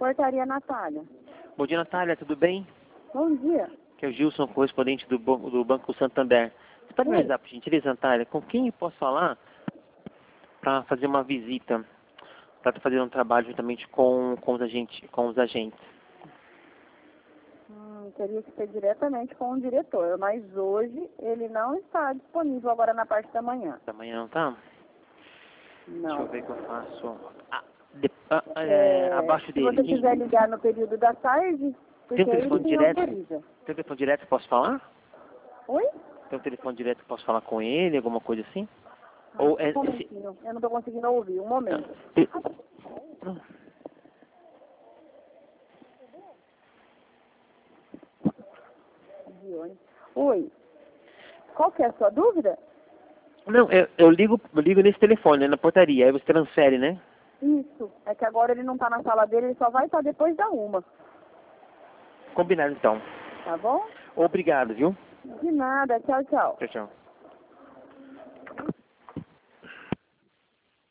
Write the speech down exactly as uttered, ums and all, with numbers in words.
Portaria Natália. Bom dia, Natália, tudo bem? Bom dia. Que é o Gilson, correspondente do, Bo- do Banco Santander. Você pode me Oi. avisar, por gentileza, Natália, com quem eu posso falar para fazer uma visita, para fazer um trabalho juntamente com, com, os agentes, com os agentes? Hum, teria que ser diretamente com o diretor, mas hoje ele não está disponível agora na parte da manhã. Da manhã não tá? Deixa eu Não. ver o que eu faço. Ah, de- ah, é, É, abaixo se dele. você quiser ligar no período da tarde, porque Tem um aí telefone ele direto? autoriza. Tem um telefone direto que eu posso falar? Oi? Tem um telefone direto que eu posso falar com ele, alguma coisa assim? Ah, Ou é, só um esse... momentinho. Eu não estou conseguindo ouvir. Um momento. Oi. Qual que é a sua dúvida? Não, eu, eu ligo, eu ligo nesse telefone, né, na portaria, aí você transfere, né? Isso. É que agora ele não está na sala dele, ele só vai estar depois da uma. Combinado então. Tá bom? Obrigado, viu? De nada. Tchau, tchau. Tchau, tchau.